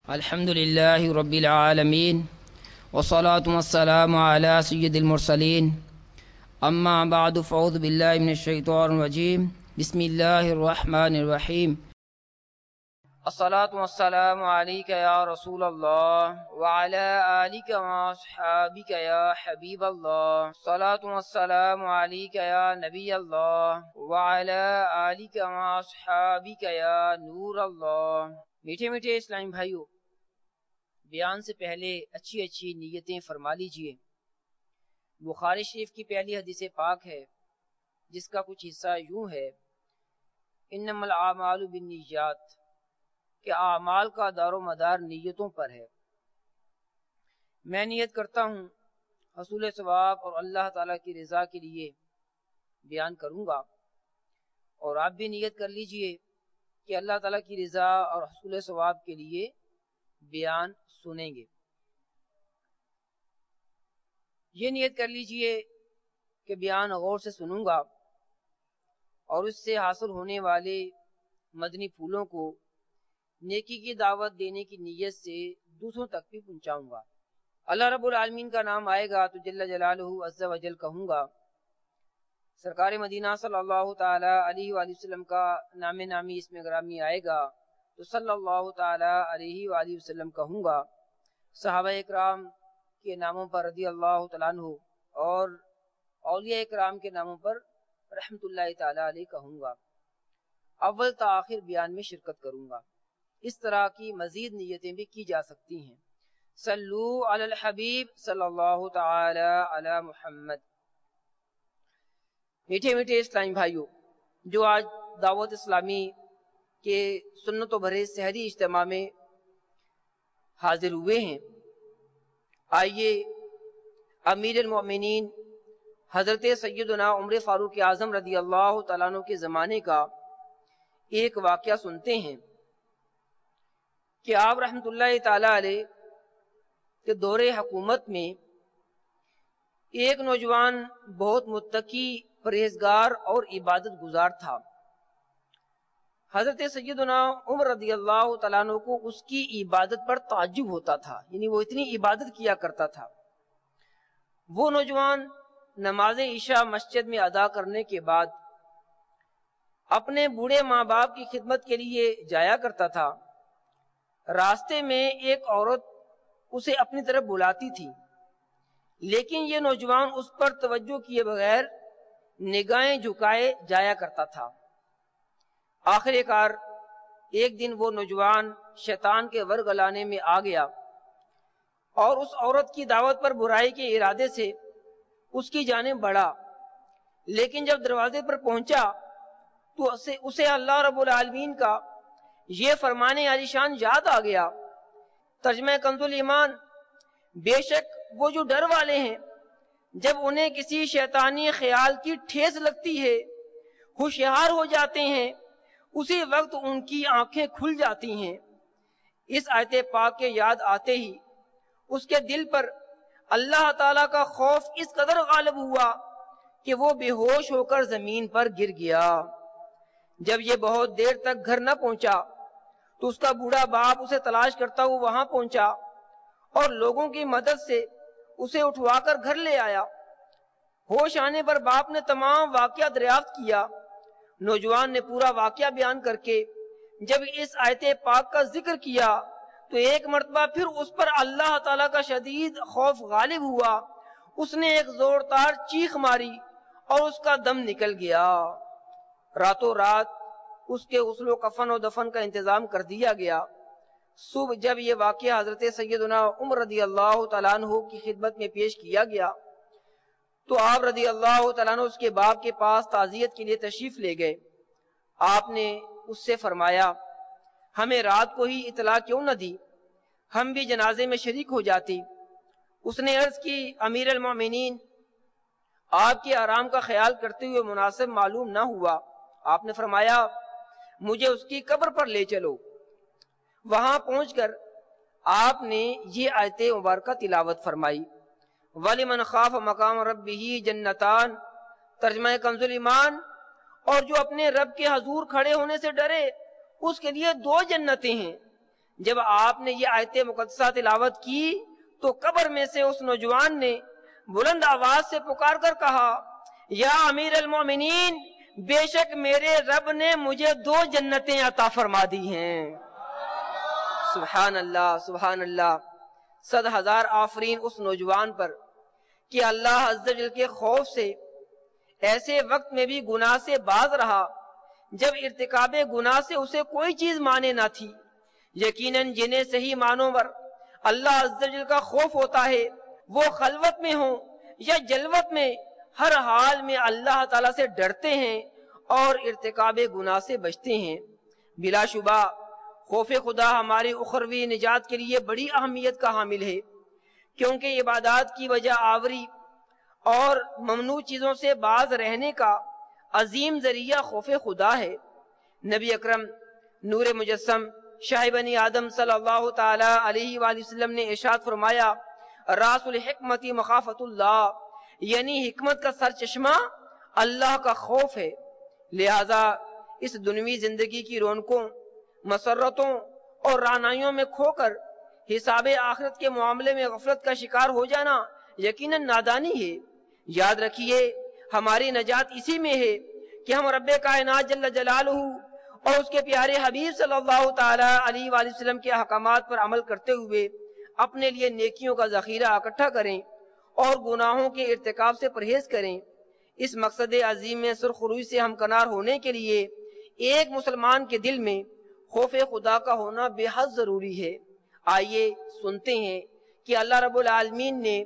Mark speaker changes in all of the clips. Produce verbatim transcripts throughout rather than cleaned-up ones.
Speaker 1: الحمد لله رب العالمين والصلاة والسلام على سيد المرسلين أما بعد فأعوذ بالله من الشيطان الرجيم بسم الله الرحمن الرحيم الصلاة والسلام عليك يا رسول الله وعلى آلك وأصحابك يا حبيب الله الصلاة والسلام عليك يا نبي الله وعلى آلك وأصحابك يا نور الله. میٹھے میٹھے اسلامی بھائیو، بیان سے پہلے اچھی اچھی نیتیں فرما لیجئے. بخاری شریف کی پہلی حدیث پاک ہے جس کا کچھ حصہ یوں ہے: انما الاعمال بالنیات، کہ اعمال کا دار و مدار نیتوں پر ہے. میں نیت کرتا ہوں حصول ثواب اور اللہ تعالیٰ کی رضا کے لیے بیان کروں گا، اور آپ بھی نیت کر لیجئے کہ اللہ تعالیٰ کی رضا اور حصول ثواب کے لیے بیان سنیں گے. یہ نیت کر لیجئے کہ بیان غور سے سنوں گا اور اس سے حاصل ہونے والے مدنی پھولوں کو نیکی کی دعوت دینے کی نیت سے دوسروں تک بھی پہنچاؤں گا. اللہ رب العالمین کا نام آئے گا تو جل جلالہ عز و جل کہوں گا. سرکار مدینہ صلی اللہ تعالی علیہ وآلہ وسلم کا نام نامی اس میں گرامی آئے گا تو صلی اللہ تعالی علیہ وآلہ وسلم کہوں گا. صحابہ اکرام کے ناموں پر رضی اللہ تعالیٰ عنہ اور اولیاء اکرام کے ناموں پر رحمت اللہ تعالی علیہ کہوں گا. اول تا آخر بیان میں شرکت کروں گا. اس طرح کی مزید نیتیں بھی کی جا سکتی ہیں. صلو علی الحبیب صلی اللہ تعالی علی محمد. میٹھے میٹھے اسلامی بھائیوں، جو آج دعوت اسلامی کے سنت و بھرے سحری اجتماع میں حاضر ہوئے ہیں، آئیے امیر المؤمنین حضرت سیدنا عمر فاروق اعظم رضی اللہ تعالیٰ عنہ کے زمانے کا ایک واقعہ سنتے ہیں کہ آپ رحمت اللہ تعالی علیہ کے دور حکومت میں ایک نوجوان بہت متقی، پرہیزگار اور عبادت گزار تھا. حضرت سیدنا عمر رضی اللہ تعالیٰ عنہ کو اس کی عبادت پر تعجب ہوتا تھا، یعنی وہ اتنی عبادت کیا کرتا تھا. وہ نوجوان نماز عشاء مسجد میں ادا کرنے کے بعد اپنے بوڑھے ماں باپ کی خدمت کے لیے جایا کرتا تھا. راستے میں ایک عورت اسے اپنی طرف بلاتی تھی، لیکن یہ نوجوان اس پر توجہ کیے بغیر نگاہیں جھکائے جایا کرتا تھا. آخر کار ایک دن وہ نوجوان شیطان کے ورگلانے میں آ گیا اور اس عورت کی دعوت پر برائی کے ارادے سے اس کی جانب بڑھا. لیکن جب دروازے پر پہنچا تو اسے, اسے اللہ رب العالمین کا یہ فرمان عالی شان یاد آ گیا. ترجمہ کنز الایمان: بے شک وہ جو ڈر والے ہیں جب انہیں کسی شیطانی خیال کی ٹھیس لگتی ہے ہوشیار ہو جاتے ہیں، اسی وقت ان کی آنکھیں کھل جاتی ہیں. اس آیت پاک کے یاد آتے ہی اس کے دل پر اللہ تعالیٰ کا خوف اس قدر غالب ہوا کہ وہ بے ہوش ہو کر زمین پر گر گیا. جب یہ بہت دیر تک گھر نہ پہنچا تو اس کا بوڑھا باپ اسے تلاش کرتا ہوا وہاں پہنچا اور لوگوں کی مدد سے اسے اٹھوا کر گھر لے آیا. ہوش آنے پر باپ نے تمام واقعہ دریافت کیا. نوجوان نے پورا واقعہ بیان کر کے جب اس آیت پاک کا ذکر کیا تو ایک مرتبہ پھر اس پر اللہ تعالیٰ کا شدید خوف غالب ہوا. اس نے ایک زوردار چیخ ماری اور اس کا دم نکل گیا. راتوں رات اس کے غسل و کفن و دفن کا انتظام کر دیا گیا. صبح جب یہ واقعہ حضرت سیدنا عمر رضی اللہ تعالیٰ عنہ کی خدمت میں پیش کیا گیا تو آپ رضی اللہ تعالیٰ عنہ اس کے باپ کے پاس تعزیت کے لیے تشریف لے گئے. آپ نے اس سے فرمایا، ہمیں رات کو ہی اطلاع کیوں نہ دی، ہم بھی جنازے میں شریک ہو جاتی. اس نے عرض کی، امیر المومنین، آپ کے آرام کا خیال کرتے ہوئے مناسب معلوم نہ ہوا. آپ نے فرمایا، مجھے اس کی قبر پر لے چلو. وہاں پہنچ کر آپ نے یہ آیت مبارکہ تلاوت فرمائی: وَلِمَنْ خَافَ مَقَامَ رَبِّهِ جَنَّتَانِ. ترجمہ کنز الایمان: اور جو اپنے رب کے حضور کھڑے ہونے سے ڈرے اس کے لیے دو جنتیں ہیں، جب آپ نے یہ آیت مقدسہ تلاوت کی تو قبر میں سے اس نوجوان نے بلند آواز سے پکار کر کہا یا امیر المومنین بے شک میرے رب نے مجھے دو جنتیں عطا فرما دی ہیں۔ سبحان اللہ سبحان اللہ، صد ہزار آفرین اس نوجوان پر کہ اللہ عز و جل کے خوف سے ایسے وقت میں بھی گناہ سے باز رہا جب ارتکاب گناہ سے اسے کوئی چیز مانے نہ تھی۔ یقیناً جنہیں صحیح معنوں پر اللہ عز و جل کا خوف ہوتا ہے وہ خلوت میں ہوں یا جلوت میں ہر حال میں اللہ تعالیٰ سے ڈرتے ہیں اور ارتکاب گناہ سے بچتے ہیں۔ بلا شبہ خوف خدا ہماری اخروی نجات کے لیے بڑی اہمیت کا حامل ہے، کیونکہ عبادات کی وجہ آوری اور ممنوع چیزوں سے باز رہنے کا عظیم ذریعہ خوف خدا ہے۔ نبی اکرم نور مجسم شاہ بنی آدم صلی اللہ تعالی علیہ وآلہ وسلم نے ارشاد فرمایا راس الحکمت مخافت اللہ، یعنی حکمت کا سر چشمہ اللہ کا خوف ہے۔ لہذا اس دنیوی زندگی کی رونقوں، مسرتوں اور رعنائیوں میں کھو کر حساب آخرت کے معاملے میں غفلت کا شکار ہو جانا یقیناً نادانی ہے۔ یاد رکھیے ہماری نجات اسی میں ہے کہ ہم رب کائنات جل جلالہ اور اس کے پیارے حبیب صلی اللہ تعالی علیہ وآلہ وسلم کے احکامات پر عمل کرتے ہوئے اپنے لیے نیکیوں کا ذخیرہ اکٹھا کریں اور گناہوں کے ارتکاب سے پرہیز کریں۔ اس مقصد عظیم میں سرخروئی سے ہمکنار ہونے کے لیے ایک مسلمان کے دل میں خوف خدا کا ہونا بے حد ضروری ہے۔ آئیے سنتے ہیں کہ اللہ رب العالمین نے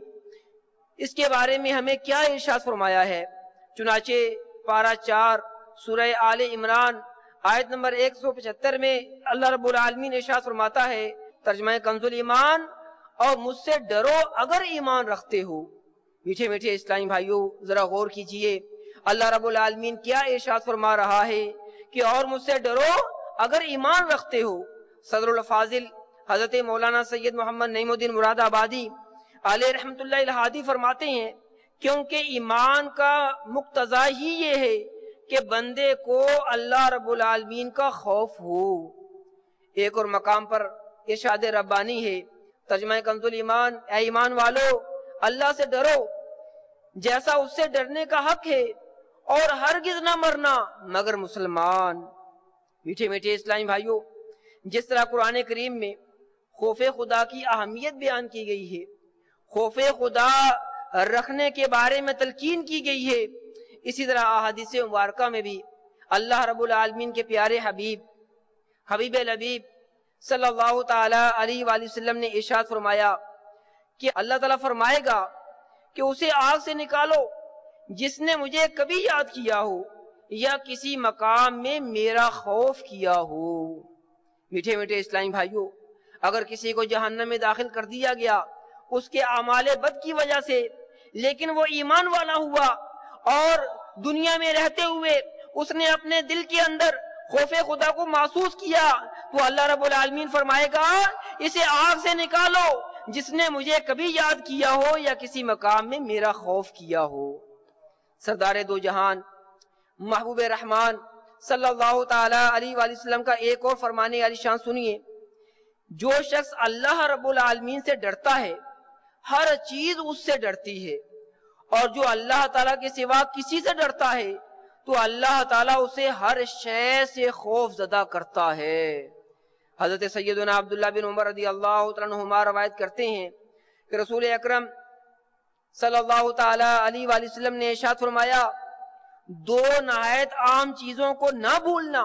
Speaker 1: اس کے بارے میں ہمیں کیا ارشاد فرمایا ہے۔ چنانچہ پارہ چار سورہ آل عمران آیت نمبر ایک سو پچہتر میں اللہ رب العالمین ارشاد فرماتا ہے، ترجمہ کنز ایمان، اور مجھ سے ڈرو اگر ایمان رکھتے ہو۔ میٹھے میٹھے اسلامی بھائیوں ذرا غور کیجئے اللہ رب العالمین کیا ارشاد فرما رہا ہے کہ اور مجھ سے ڈرو اگر ایمان رکھتے ہو۔ صدر الفاضل حضرت مولانا سید محمد نعیم الدین مراد آبادی علیہ رحمت اللہ الہادی فرماتے ہیں کیونکہ ایمان کا مقتضا ہی یہ ہے کہ بندے کو اللہ رب العالمین کا خوف ہو۔ ایک اور مقام پر ارشاد ربانی ہے، ترجمہ کنز ایمان، اے ایمان والو اللہ سے ڈرو جیسا اس سے ڈرنے کا حق ہے اور ہرگز نہ مرنا مگر مسلمان۔ میٹھے میٹھے اسلامی بھائیوں، جس طرح قرآن کریم میں خوف خدا کی اہمیت بیان کی گئی ہے، خوف خدا رکھنے کے بارے میں تلقین کی گئی ہے، اسی طرح احادیث مبارکہ میں بھی اللہ رب العالمین کے پیارے حبیب حبیب لبیب صلی اللہ تعالی علیہ وآلہ وسلم نے ارشاد فرمایا کہ اللہ تعالیٰ فرمائے گا کہ اسے آگ سے نکالو جس نے مجھے کبھی یاد کیا ہو یا کسی مقام میں میرا خوف کیا ہو۔ میٹھے میٹھے اسلامی بھائیوں، اگر کسی کو جہنم میں داخل کر دیا گیا اس کے اعمال بد کی وجہ سے، لیکن وہ ایمان والا ہوا اور دنیا میں رہتے ہوئے اس نے اپنے دل کے اندر خوف خدا کو محسوس کیا، تو اللہ رب العالمین فرمائے گا اسے آگ سے نکالو جس نے مجھے کبھی یاد کیا ہو یا کسی مقام میں میرا خوف کیا ہو۔ سردار دو جہان محبوب رحمان صلی اللہ تعالی علیہ وآلہ وسلم کا ایک اور فرمانے والی شان سنیے، جو شخص اللہ رب العالمین سے ڈرتا ہے ہر چیز اس سے ڈرتی ہے، اور جو اللہ تعالیٰ کے سوا کسی سے ڈرتا ہے تو اللہ تعالیٰ اسے ہر شے سے خوف زدہ کرتا ہے۔ حضرت سیدنا عبداللہ بن عمر رضی اللہ تعالیٰ عنہما روایت کرتے ہیں کہ رسول اکرم صلی اللہ تعالی علیہ وآلہ وسلم نے ارشاد فرمایا، دو نہایت عام چیزوں کو نہ بھولنا،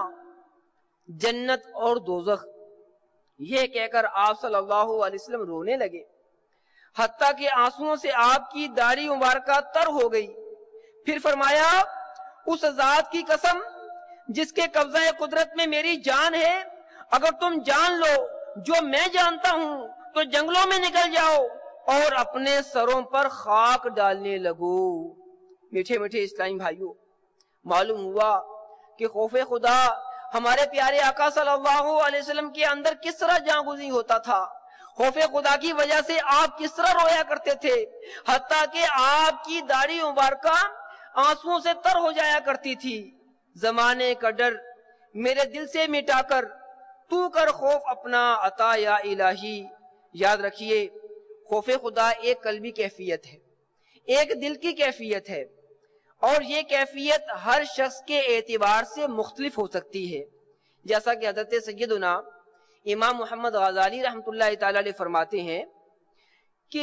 Speaker 1: جنت اور دوزخ۔ یہ کہہ کر آپ صلی اللہ علیہ وسلم رونے لگے، حتیٰ کہ آنسوؤں سے آپ کی داڑھی مبارکہ تر ہو گئی۔ پھر فرمایا، اس ذات کی قسم جس کے قبضہ قدرت میں میری جان ہے، اگر تم جان لو جو میں جانتا ہوں تو جنگلوں میں نکل جاؤ اور اپنے سروں پر خاک ڈالنے لگو۔ میٹھے میٹھے اسلامی بھائیوں، معلوم ہوا کہ خوف خدا ہمارے پیارے آقا صلی اللہ علیہ وسلم کے اندر کس طرح جاگزیں ہوتا تھا۔ خوف خدا کی وجہ سے آپ کس طرح رویا کرتے تھے، حتیٰ کہ آپ کی داڑھی مبارکہ آنسوؤں سے تر ہو جایا کرتی تھی۔ زمانے کا ڈر میرے دل سے مٹا کر تو کر خوف اپنا عطا یا الہی. یاد رکھیے خوف خدا ایک قلبی کیفیت ہے, ایک دل کی کیفیت ہے, اور یہ کیفیت ہر شخص کے اعتبار سے مختلف ہو سکتی ہے. جیسا کہ حضرت سیدنا امام محمد غزالی رحمۃ اللہ تعالی علیہ فرماتے ہیں کہ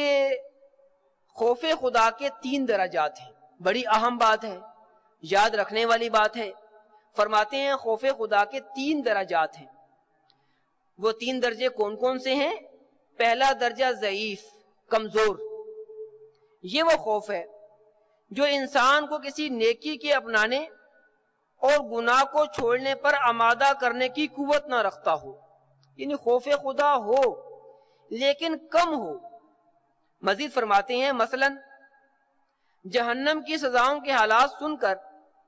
Speaker 1: خوف خدا کے تین درجات ہیں. بڑی اہم بات ہے, یاد رکھنے والی بات ہے. فرماتے ہیں خوف خدا کے تین درجات ہیں. وہ تین درجے کون کون سے ہیں؟ پہلا درجہ ضعیف, کمزور. یہ وہ خوف ہے جو انسان کو کسی نیکی کے اپنانے اور گناہ کو چھوڑنے پر آمادہ کرنے کی قوت نہ رکھتا ہو. یعنی خوف خدا ہو لیکن کم ہو. مزید فرماتے ہیں مثلا جہنم کی سزاؤں کے حالات سن کر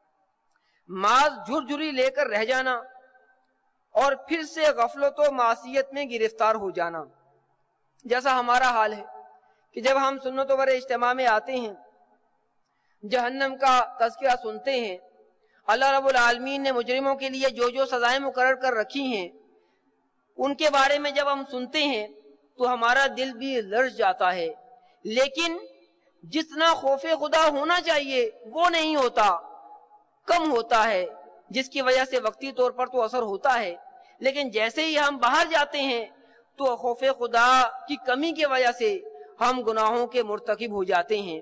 Speaker 1: ماذ جھرجھری لے کر رہ جانا اور پھر سے غفلت و معصیت میں گرفتار ہو جانا. جیسا ہمارا حال ہے کہ جب ہم سنت و اجتماع میں آتے ہیں, جہنم کا تذکرہ سنتے ہیں, اللہ رب العالمین نے مجرموں کے لیے جو جو سزائیں مقرر کر رکھی ہیں ان کے بارے میں جب ہم سنتے ہیں تو ہمارا دل بھی لرز جاتا ہے. لیکن جتنا خوف خدا ہونا چاہیے وہ نہیں ہوتا, کم ہوتا ہے, جس کی وجہ سے وقتی طور پر تو اثر ہوتا ہے, لیکن جیسے ہی ہم باہر جاتے ہیں تو خوف خدا کی کمی کی وجہ سے ہم گناہوں کے مرتکب ہو جاتے ہیں.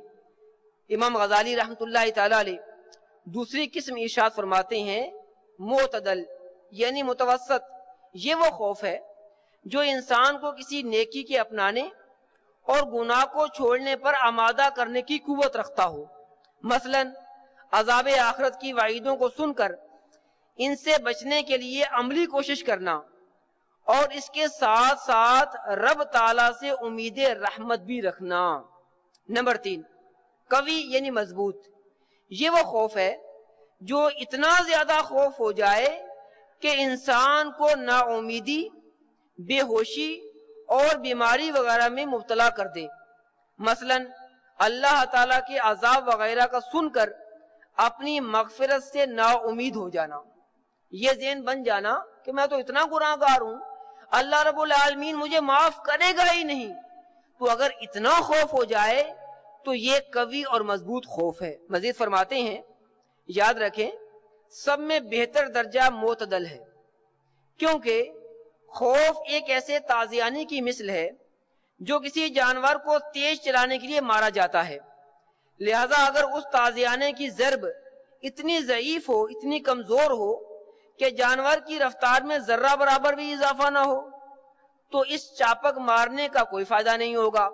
Speaker 1: امام غزالی رحمۃ اللہ تعالی علیہ دوسری قسم ارشاد فرماتے ہیں معتدل, یعنی متوسط. یہ وہ خوف ہے جو انسان کو کسی نیکی کے اپنانے اور گناہ کو چھوڑنے پر آمادہ کرنے کی قوت رکھتا ہو. مثلا عذاب آخرت کی وعیدوں کو سن کر ان سے بچنے کے لیے عملی کوشش کرنا, اور اس کے ساتھ ساتھ رب تعالی سے امید رحمت بھی رکھنا. نمبر تین قوی, یعنی مضبوط. یہ وہ خوف ہے جو اتنا زیادہ خوف ہو جائے کہ انسان کو نا امیدی, بے ہوشی اور بیماری وغیرہ میں مبتلا کر دے. مثلا اللہ تعالی کے عذاب وغیرہ کا سن کر اپنی مغفرت سے نا امید ہو جانا, یہ ذہن بن جانا کہ میں تو اتنا گناہ گار ہوں, اللہ رب العالمین مجھے معاف کرے گا ہی نہیں. تو اگر اتنا خوف ہو جائے تو یہ قوی اور مضبوط خوف ہے. مزید فرماتے ہیں یاد رکھیں سب میں بہتر درجہ معتدل ہے, کیونکہ خوف ایک ایسے تازیانے کی مثل ہے جو کسی جانور کو تیز چلانے کے لیے مارا جاتا ہے. لہذا اگر اس تازیانے کی ضرب اتنی ضعیف ہو, اتنی کمزور ہو کہ جانور کی رفتار میں ذرہ برابر بھی اضافہ نہ ہو تو اس چاپک مارنے کا کوئی فائدہ نہیں ہوگا.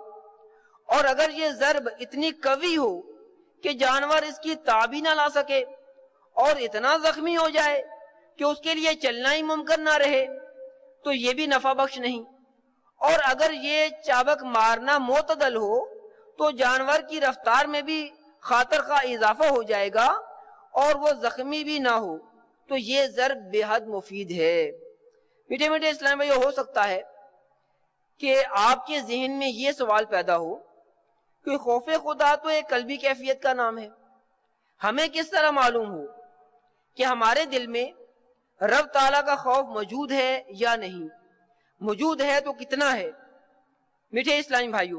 Speaker 1: اور اگر یہ ضرب اتنی قوی ہو کہ جانور اس کی تاب ہی نہ لا سکے اور اتنا زخمی ہو جائے کہ اس کے لیے چلنا ہی ممکن نہ رہے تو یہ بھی نفع بخش نہیں. اور اگر یہ چابک مارنا معتدل ہو تو جانور کی رفتار میں بھی خاطر خواہ اضافہ ہو جائے گا اور وہ زخمی بھی نہ ہو تو یہ ضرب بے حد مفید ہے. میٹھے میٹھے اسلام بھائی, ہو سکتا ہے کہ آپ کے ذہن میں یہ سوال پیدا ہو کہ خوف خدا تو ایک قلبی کیفیت کا نام ہے, ہمیں کس طرح معلوم ہو کہ ہمارے دل میں رب تعالیٰ کا خوف موجود ہے یا نہیں؟ موجود ہے تو کتنا ہے؟ میٹھے اسلامی بھائیوں,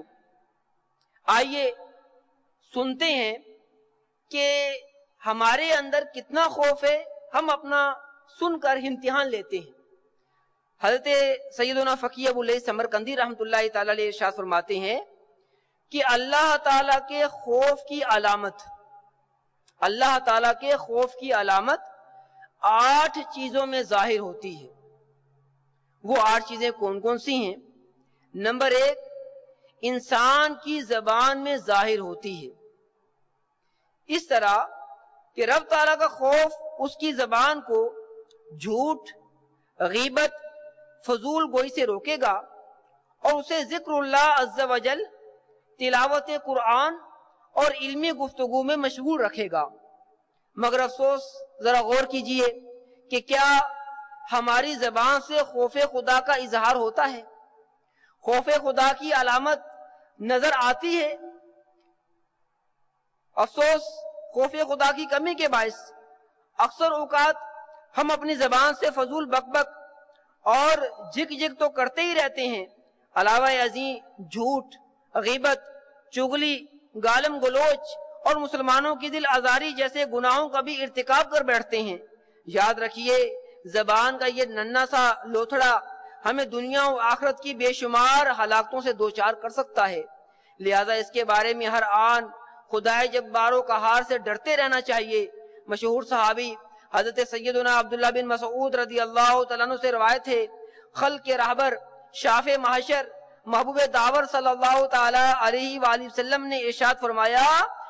Speaker 1: آئیے سنتے ہیں کہ ہمارے اندر کتنا خوف ہے, ہم اپنا سن کر امتحان لیتے ہیں. حضرت سیدنا فقیہ ابو الیث سمرقندی رحمۃ اللہ تعالی علیہ ارشاد فرماتے ہیں کہ اللہ تعالیٰ کے خوف کی علامت, اللہ تعالیٰ کے خوف کی علامت آٹھ چیزوں میں ظاہر ہوتی ہے. وہ آٹھ چیزیں کون کون سی ہیں؟ نمبر ایک, انسان کی زبان میں ظاہر ہوتی ہے, اس طرح کہ رب تعالیٰ کا خوف اس کی زبان کو جھوٹ, غیبت, فضول گوئی سے روکے گا اور اسے ذکر اللہ عز و جل, تلاوت قرآن اور علمی گفتگو میں مشغول رکھے گا. مگر افسوس, ذرا غور کیجئے کہ کیا ہماری زبان سے خوف خدا کا اظہار ہوتا ہے؟ خوف خدا کی علامت نظر آتی ہے؟ افسوس, خوف خدا کی کمی کے باعث اکثر اوقات ہم اپنی زبان سے فضول بک بک اور جھک جھک تو کرتے ہی رہتے ہیں، علاوہ ازیں جھوٹ، غیبت، چغلی، گالم گلوچ اور مسلمانوں کی دل آزاری جیسے گناہوں کا بھی ارتکاب کر بیٹھتے ہیں۔ یاد رکھیے زبان کا یہ ننھا سا لوتھڑا ہمیں دنیا و آخرت کی بے شمار ہلاکتوں سے دوچار کر سکتا ہے، لہذا اس کے بارے میں ہر آن خدائے جبار و قہار سے ڈرتے رہنا چاہیے۔ مشہور صحابی حضرت سیدنا عبداللہ بن مسعود رضی اللہ تعالیٰ عنہ سے روایت ہے، خلق کے رہبر، شافع محشر، محبوب داور صلی اللہ تعالی علیہ وآلہ وسلم نے ارشاد فرمایا،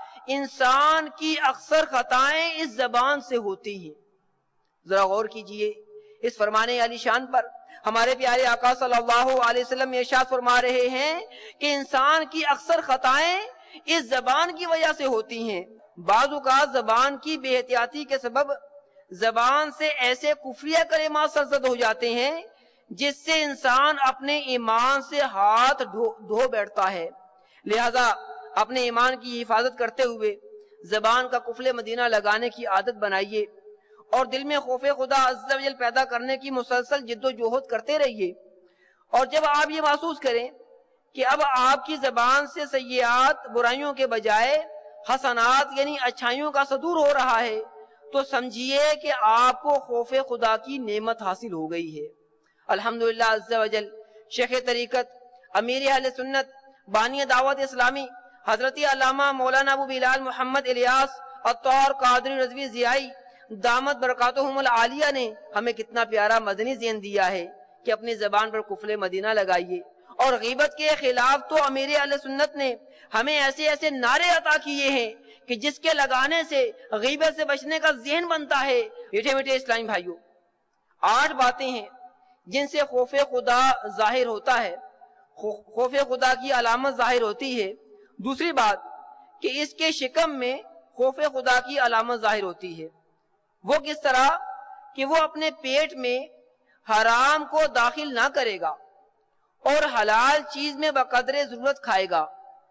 Speaker 1: انسان کی اکثر خطائیں اس زبان سے ہوتی ہیں۔ ذرا غور کیجئے اس فرمانے علی شان پر۔ ہمارے پیارے آقا صلی اللہ علیہ وسلم ارشاد فرما رہے ہیں کہ انسان کی اکثر خطائیں اس زبان کی وجہ سے ہوتی ہیں۔ بعض اوقات زبان کی بے احتیاطی کے سبب زبان سے ایسے کفریہ کلمات سرزد ہو جاتے ہیں جس سے انسان اپنے ایمان سے ہاتھ دھو, دھو بیٹھتا ہے، لہذا اپنے ایمان کی حفاظت کرتے ہوئے زبان کا قفل مدینہ لگانے کی عادت بنائیے اور دل میں خوف خدا عز و جل پیدا کرنے کی مسلسل جد و جہد کرتے رہیے۔ اور جب آپ یہ محسوس کریں کہ اب آپ کی زبان سے سیئات برائیوں کے بجائے حسنات یعنی اچھائیوں کا صدور ہو رہا ہے تو سمجھیے کہ آپ کو خوف خدا کی نعمت حاصل ہو گئی ہے۔ الحمدللہ عز و جل شیخ طریقت، امیر اہل سنت، بانی دعوت اسلامی حضرت علامہ مولانا ابو بلال محمد الیاس الطاہر قادری رضوی ضیائی دامت برکاتہم العالیہ نے ہمیں کتنا پیارا مدنی ذہن دیا ہے کہ اپنی زبان پر قفل مدینہ لگائیے۔ اور غیبت کے خلاف تو امیر اہل سنت نے ہمیں ایسے ایسے نعرے عطا کیے ہیں کہ جس کے لگانے سے غیبت سے بچنے کا ذہن بنتا ہے۔ میٹھے میٹھے اسلامی بھائیوں، آٹھ باتیں ہیں جن سے خوف خدا ظاہر ہوتا ہے، خوف خدا کی علامت ظاہر ہوتی ہے۔ دوسری بات کہ اس کے شکم میں خوف خدا کی علامت ظاہر ہوتی ہے۔ وہ کس طرح کہ وہ اپنے پیٹ میں حرام کو داخل نہ کرے گا اور حلال چیز میں بقدر ضرورت کھائے گا،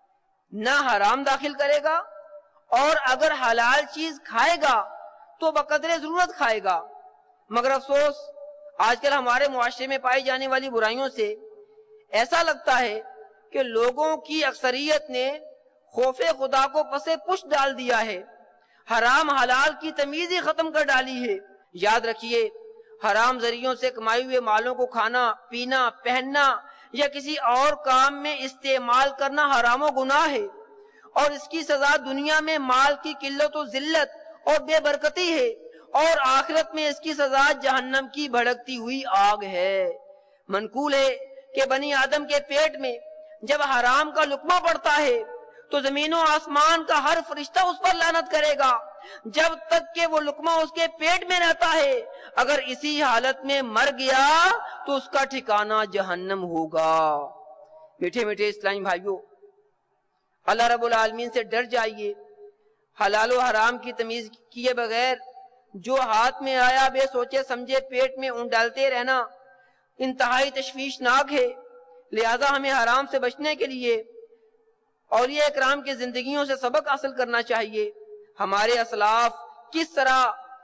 Speaker 1: نہ حرام داخل کرے گا، اور اگر حلال چیز کھائے گا تو بقدر ضرورت کھائے گا۔ مگر افسوس آج کل ہمارے معاشرے میں پائی جانے والی برائیوں سے ایسا لگتا ہے کہ لوگوں کی اکثریت نے خوف خدا کو پسے پش ڈال دیا ہے، حرام حلال کی تمیز ہی ختم کر ڈالی ہے۔ یاد رکھیے حرام ذریعوں سے کمائے ہوئے مالوں کو کھانا، پینا، پہننا یا کسی اور کام میں استعمال کرنا حرام و گناہ ہے، اور اس کی سزا دنیا میں مال کی قلت و ذلت اور بے برکتی ہے، اور آخرت میں اس کی سزا جہنم کی بھڑکتی ہوئی آگ ہے۔ منقول ہے کہ بنی آدم کے پیٹ میں جب حرام کا لقمہ پڑتا ہے تو زمین و آسمان کا ہر فرشتہ اس پر لعنت کرے گا جب تک کہ وہ لقمہ اس کے پیٹ میں رہتا ہے۔ اگر اسی حالت میں مر گیا تو اس کا ٹھکانہ جہنم ہوگا۔ میٹھے میٹھے اسلامی بھائیوں، اللہ رب العالمین سے ڈر جائیے، حلال و حرام کی تمیز کیے بغیر جو ہاتھ میں آیا بے سوچے سمجھے پیٹ میں اون ڈالتے رہنا انتہائی تشویشناک ہے۔ لہذا ہمیں حرام سے بچنے کے لیے اولیاء اکرام کی زندگیوں سے سبق حاصل کرنا چاہیے۔ ہمارے اسلاف کس طرح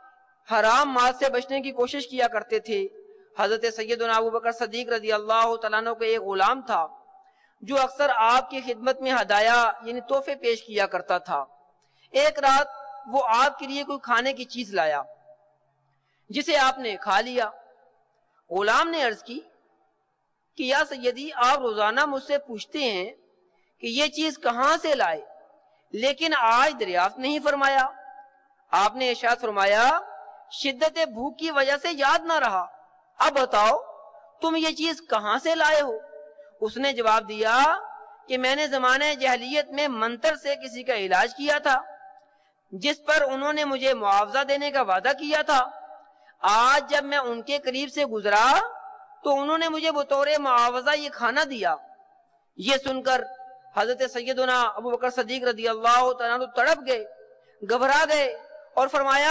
Speaker 1: حرام مال سے بچنے کی کوشش کیا کرتے تھے۔ حضرت سیدنا ابوبکر صدیق رضی اللہ تعالیٰ عنہ کو ایک غلام تھا جو اکثر آپ کی خدمت میں ہدایہ یعنی تحفے پیش کیا کرتا تھا۔ ایک رات وہ آپ کے لیے کوئی کھانے کی چیز لایا جسے آپ نے کھا لیا۔ غلام نے عرض کی کہ یا سیدی، آپ روزانہ مجھ سے پوچھتے ہیں کہ یہ چیز کہاں سے لائے، لیکن آج دریافت نہیں فرمایا۔ آپ نے ارشاد فرمایا، شدت بھوک کی وجہ سے یاد نہ رہا، اب بتاؤ تم یہ چیز کہاں سے لائے ہو؟ اس نے جواب دیا کہ میں نے زمانے جاہلیت میں منتر سے کسی کا علاج کیا تھا جس پر انہوں نے مجھے معاوضہ دینے کا وعدہ کیا تھا۔ آج جب میں ان کے قریب سے گزرا تو انہوں نے مجھے بطور معاوضہ یہ کھانا دیا۔ یہ سن کر حضرت سیدنا ابوبکر صدیق رضی اللہ تعالیٰ عنہ تڑپ گئے، گھبرا گئے اور فرمایا،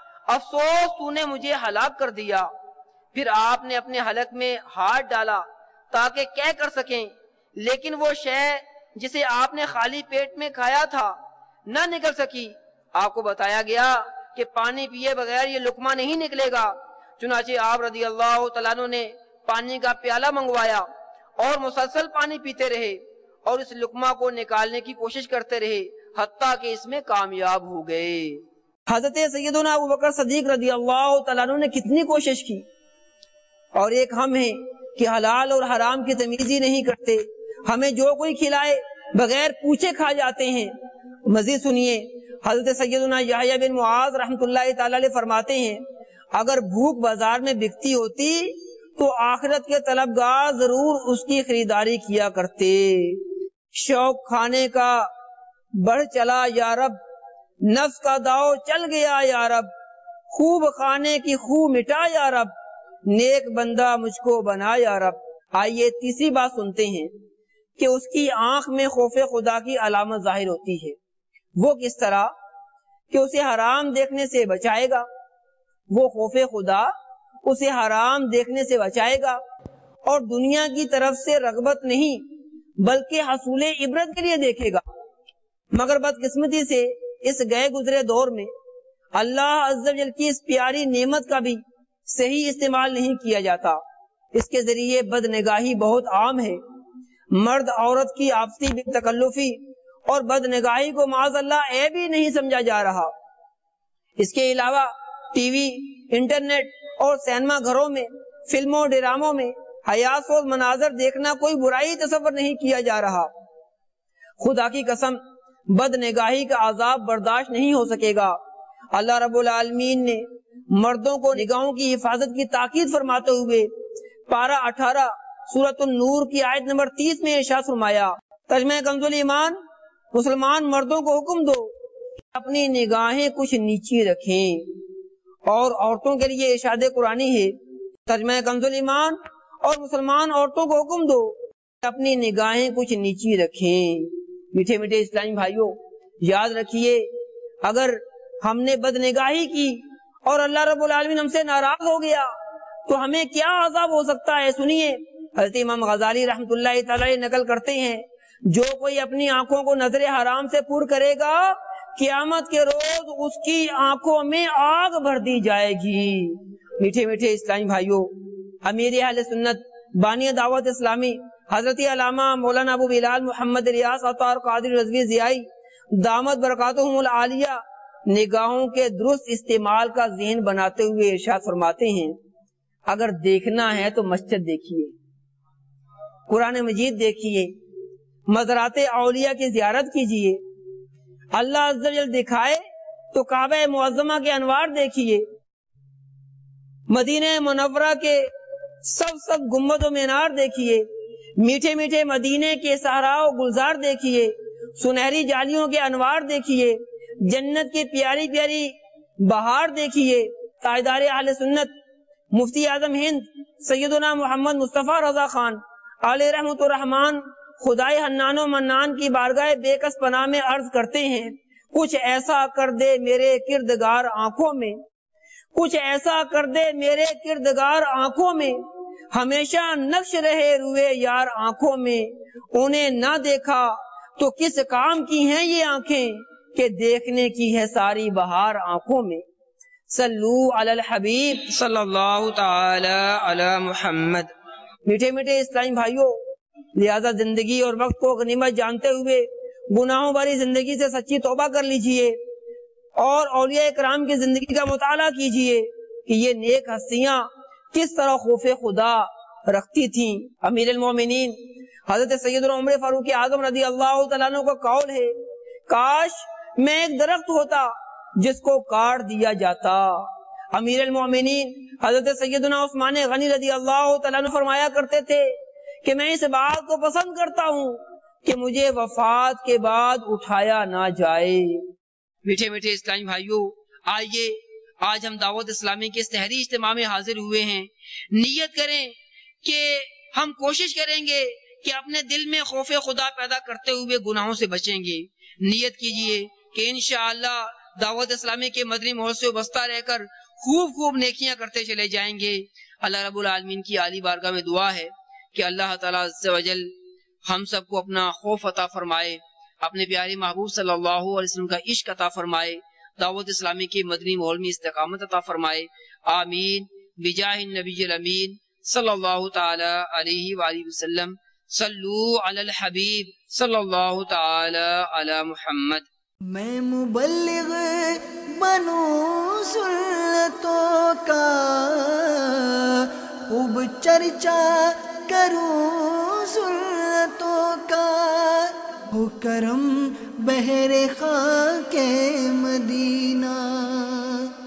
Speaker 1: افسوس تو نے مجھے ہلاک کر دیا۔ پھر آپ نے اپنے حلق میں ہاتھ ڈالا تاکہ کہہ کر سکیں، لیکن وہ شے جسے آپ نے خالی پیٹ میں کھایا تھا نہ نکل سکی۔ آپ کو بتایا گیا کہ پانی پیے بغیر یہ لقمہ نہیں نکلے گا۔ چنانچہ آپ رضی اللہ تعالیٰ عنہ نے پانی کا پیالہ منگوایا اور مسلسل پانی پیتے رہے اور اس لقمہ کو نکالنے کی کوشش کرتے رہے حتیٰ کہ اس میں کامیاب ہو گئے۔ حضرت سیدنا ابو بکر صدیق رضی اللہ تعالیٰ عنہ نے کتنی کوشش کی، اور ایک ہم ہیں کہ حلال اور حرام کی تمیز ہی نہیں کرتے، ہمیں جو کوئی کھلائے بغیر پوچھے کھا جاتے ہیں۔ مزید سنیے، حضرت سیدنا یحییٰ بن معاذ رحمۃ اللہ تعالی علیہ فرماتے ہیں اگر بھوک بازار میں بکتی ہوتی تو آخرت کے طلبگار ضرور اس کی خریداری کیا کرتے۔ شوق کھانے کا بڑھ چلا یا رب، نفس کا داؤ چل گیا یا رب، خوب کھانے کی خوب مٹا یا رب، نیک بندہ مجھ کو بنا یا رب۔ آئیے تیسری بات سنتے ہیں کہ اس کی آنکھ میں خوف خدا کی علامت ظاہر ہوتی ہے۔ وہ کس طرح کہ اسے حرام دیکھنے سے بچائے گا، وہ خوف خدا اسے حرام دیکھنے سے بچائے گا اور دنیا کی طرف سے رغبت نہیں بلکہ حصول عبرت کے لیے دیکھے گا۔ مگر بدقسمتی سے اس گئے گزرے دور میں اللہ عز و جل کی اس پیاری نعمت کا بھی صحیح استعمال نہیں کیا جاتا۔ اس کے ذریعے بد نگاہی بہت عام ہے۔ مرد عورت کی آپسی بے تکلفی اور بد نگاہی کو معاذ اللہ عیب ہی نہیں سمجھا جا رہا۔ اس کے علاوہ ٹی وی، انٹرنیٹ اور سینما گھروں میں فلموں ڈراموں میں حیاسود مناظر دیکھنا کوئی برائی تصور نہیں کیا جا رہا۔ خدا کی قسم بد نگاہی کا عذاب برداشت نہیں ہو سکے گا۔ اللہ رب العالمین نے مردوں کو نگاہوں کی حفاظت کی تاکید فرماتے ہوئے پارہ اٹھارہ سورۃ النور کی آیت نمبر تیس میں ارشاد فرمایا، ترجمہ کنز الایمان، مسلمان مردوں کو حکم دو اپنی نگاہیں کچھ نیچی رکھیں، اور عورتوں کے لیے ارشاد قرآنی ہے، ترجمہ کنز الایمان، اور مسلمان عورتوں کو حکم دو اپنی نگاہیں کچھ نیچی رکھیں۔ میٹھے میٹھے اسلامی بھائیوں، یاد رکھیے اگر ہم نے بد نگاہی کی اور اللہ رب العالمین ہم سے ناراض ہو گیا تو ہمیں کیا عذاب ہو سکتا ہے۔ سنیے، حضرت امام غزالی رحمۃ اللہ تعالی نقل کرتے ہیں، جو کوئی اپنی آنکھوں کو نظر حرام سے پور کرے گا قیامت کے روز اس کی آنکھوں میں آگ بھر دی جائے گی۔ میٹھے میٹھے اسلامی بھائیوں، امیر اہل سنت بانی دعوت اسلامی حضرت علامہ مولانا ابو بلال محمد ریاض عطار قادری رضوی ضیائی دامت برکاتہم العالیہ نگاہوں کے درست استعمال کا ذہن بناتے ہوئے ارشاد فرماتے ہیں، اگر دیکھنا ہے تو مسجد دیکھیے، قرآن مجید دیکھیے، مزارات اولیاء کی زیارت کیجیے، اللہ عز و جل دکھائے تو کعبہ معظمہ کے انوار دیکھیے، مدینہ منورہ کے سب سب گنبد و مینار دیکھیے، میٹھے میٹھے مدینے کے صحرا و گلزار دیکھیے، سنہری جالیوں کے انوار دیکھیے، جنت کی پیاری پیاری بہار دیکھیے۔ تاجدار اہل سنت مفتی اعظم ہند سیدنا محمد مصطفیٰ رضا خان علیہ رحمۃ الرحمان خدائے حنان و منان کی بارگاہ بے کس پناہ میں عرض کرتے ہیں، کچھ ایسا کر دے میرے کردگار آنکھوں میں، کچھ ایسا کر دے میرے کردگار آنکھوں میں، ہمیشہ نقش رہے روئے یار آنکھوں میں، انہیں نہ دیکھا تو کس کام کی ہیں یہ آنکھیں کہ دیکھنے کی ہے ساری بہار آنکھوں میں۔ صلو علی الحبیب صلی اللہ تعالی علی محمد۔ میٹھے میٹھے اسلامی بھائیوں، لہذا زندگی اور وقت کو غنیمت جانتے ہوئے گناہوں والی زندگی سے سچی توبہ کر لیجئے اور اولیاء کرام کی زندگی کا مطالعہ کیجئے کہ یہ نیک ہستیاں کس طرح خوف خدا رکھتی تھیں۔ امیر المومنین حضرت سیدنا عمر فاروق اعظم رضی اللہ تعالیٰ عنہ کا قول ہے، کاش میں ایک درخت ہوتا جس کو کاٹ دیا جاتا۔ امیر المومنین حضرت سیدنا عثمان غنی رضی اللہ تعالیٰ عنہ فرمایا کرتے تھے کہ میں اس بات کو پسند کرتا ہوں کہ مجھے وفات کے بعد اٹھایا نہ جائے۔ میٹھے میٹھے اسلامی بھائیوں، آئیے آج ہم دعوت اسلامی کے سحری اجتماع میں حاضر ہوئے ہیں، نیت کریں کہ ہم کوشش کریں گے کہ اپنے دل میں خوف خدا پیدا کرتے ہوئے گناہوں سے بچیں گے۔ نیت کیجئے کہ انشاءاللہ دعوت اسلامی کے مدنی ماحول سے وابستہ رہ کر خوب خوب نیکیاں کرتے چلے جائیں گے۔ اللہ رب العالمین کی عالی بارگاہ میں دعا ہے کہ اللہ تعالیٰ عز و جل ہم سب کو اپنا خوف عطا فرمائے، اپنے پیارے محبوب صلی اللہ علیہ وسلم کا عشق عطا فرمائے، دعوت اسلامی کے مدنی ماحول میں استقامت عطا فرمائے، آمین بجاہ النبی الامین صلی اللہ تعالی علیہ وآلہ وسلم. صلو علی الحبیب صلی اللہ تعالی علی محمد.
Speaker 2: میں مبلغ بنوں سنتوں کا، خوب چرچا کروں سنتوں کا، ہو کرم بہر خاک مدینہ.